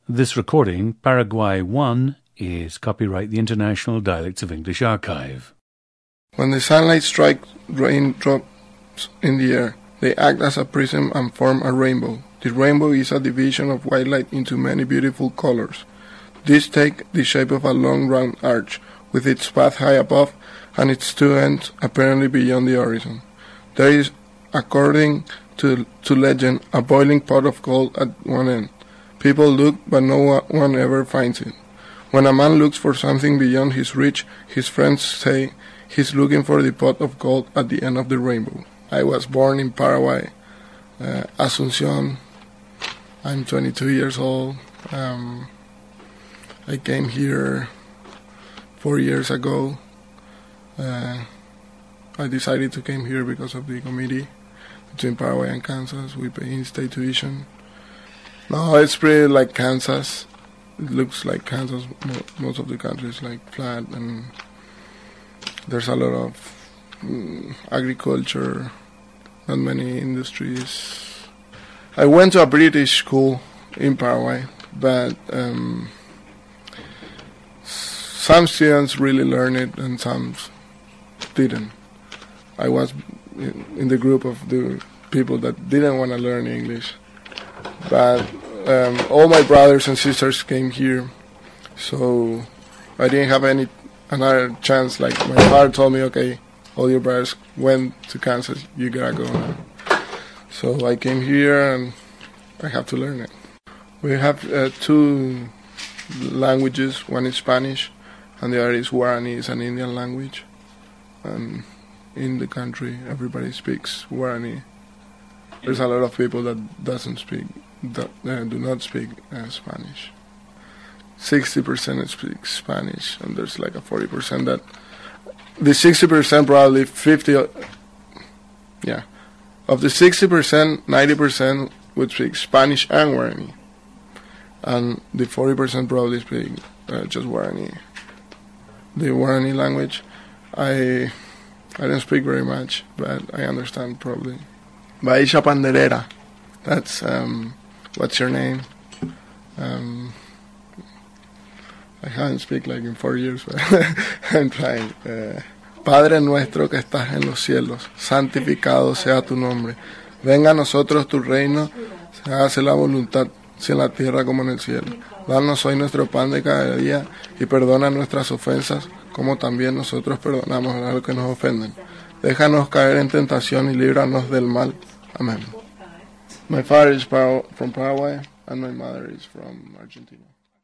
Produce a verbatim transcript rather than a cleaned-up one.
This recording, Paraguay one, is copyright the International Dialects of English Archive. When the sunlight strikes raindrops in the air, they act as a prism and form a rainbow. The rainbow is a division of white light into many beautiful colors. These take the shape of a long round arch, with its path high above and its two ends apparently beyond the horizon. There is, according to, to legend, a boiling pot of gold at one end. People look, but no one ever finds it. When a man looks for something beyond his reach, his friends say he's looking for the pot of gold at the end of the rainbow. I was born in Paraguay, uh, Asunción. I'm twenty-two years old. Um, I came here four years ago. Uh, I decided to come here because of the committee between Paraguay and Kansas. We pay in-state tuition. No, it's pretty like Kansas. It looks like Kansas. Most of the country is like flat, and there's a lot of um, agriculture, not many industries. I went to a British school in Paraguay, but um, some students really learned it and some didn't. I was in the group of the people that didn't want to learn English. But um, all my brothers and sisters came here, so I didn't have any another chance. Like my father told me, okay, all your brothers went to Kansas, you gotta go now. So I came here and I have to learn it. We have uh, two languages. One is Spanish, and the other is Guarani. It's an Indian language. And in the country, everybody speaks Guarani. There's a lot of people that doesn't speak, that uh, do not speak uh, Spanish. sixty percent speak Spanish, and there's like a forty percent that, the sixty percent probably fifty, yeah, of the sixty percent, ninety percent would speak Spanish and Guarani, and the forty percent probably speak uh, just Guarani. The Guarani language, I, I don't speak very much, but I understand probably. Baisha Panderera, that's, um, what's your name? Um, I haven't speak like in four years, but I'm trying. Uh, Padre nuestro que estás en los cielos, santificado sea tu nombre. Venga a nosotros tu reino, se hace la voluntad, si en la tierra como en el cielo. Danos hoy nuestro pan de cada día y perdona nuestras ofensas, como también nosotros perdonamos a los que nos ofenden. Déjanos caer en tentación y líbranos del mal. Amen. My father is from Paraguay and my mother is from Argentina.